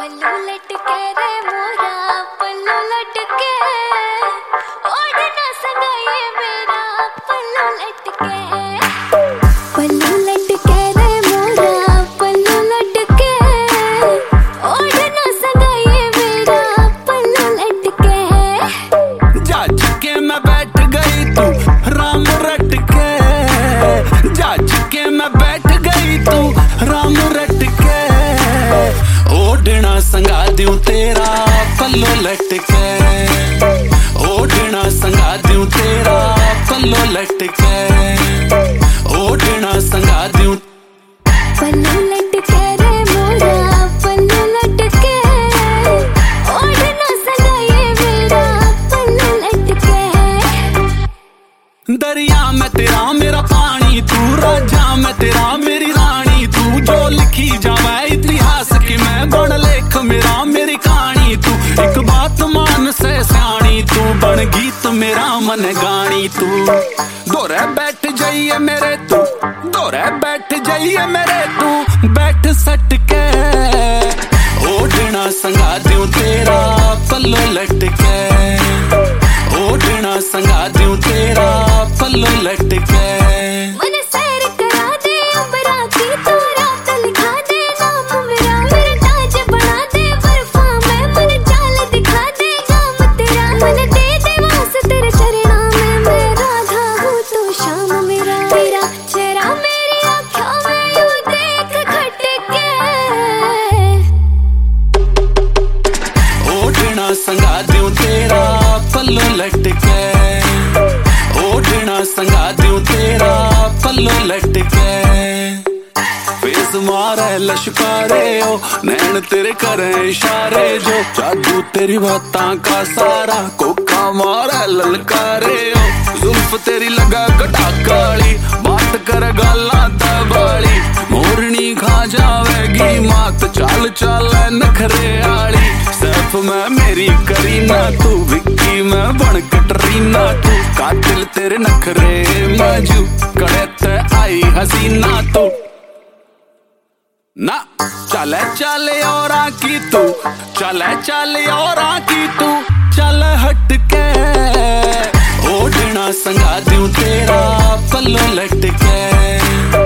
पल्लू लटके रे मोरा पल्लू लटके, ओढ़ना संगा ये मेरा पल्लू लटके। पल्लू लटके रे मोरा पल्लू लटके, ओढ़ना संगा ये मेरा पल्लू लटके। जा के मैं बैठ गई तू राम रट के, जा के मैं बैठ गई तू राम रट के, ओढ़ना संगा दूं तेरा पल्लो लटके, ओढ़ना संगा दूं तेरा पल्लो लटके, ओढ़ना संगा दूं। पल्लू लटके रे मोरा पल्लू लटके, ओढ़ना संगा ये मेरा पल्लू लटके। दरिया में तेरा मेरा पानी तू, राजा में तेरा मेरी रानी तू, जो लिखी जावे इतिहास की मैं बड़ लेख मेरा मेरी कहानी तू। एक बात मान से सियानी तू, बन गीत मेरा मन गानी तू। दोरे बैठ जाइए मेरे तू, दोरे बैठ जाइए मेरे तू, बैठ सट के, ओढ़ना संगा दूं तेरा पल्लो लटके, ओढ़ना संगा दूं तेरा पल्लो लटके। मन सैर करा दे अंबरा की, तू रात लिखा दे नाम मेरा, मेरा ताज बना दे बर्फा में, मन जाल दिखा दे काम तेरा, मन दे दे वास तेरे चरणों में, मैं राधा हूँ तू श्याम मेरा। तेरा चेहरा मेरी आँखों में यूं देख खटके, ओढ़ना संगा दूं तेरा पल्लो लटके, ओढ़ना संगा दूं तेरा पल्लो लटके। फेस मारे लश्कारे ओ, नैन तेरे करे इशारे जो, जादू तेरी बातां का सारा, कोका मारे ललकारे ओ, जुल्फ तेरी लगा कटा काली, बात कर गाला तबाली, मोरनी खा जावेगी मात, चाल चाल नखरे आली। सैफ में मेरी करीना तू, विक्की में बन कटरीना तू, कातिल तेरे नखरे मजू, कड़े ते आई हसीना तू। ना चले चले और की तू, चले चले और की तू, चल हट के, ओढ़ना संगा दूं तेरा पल्लो लटके।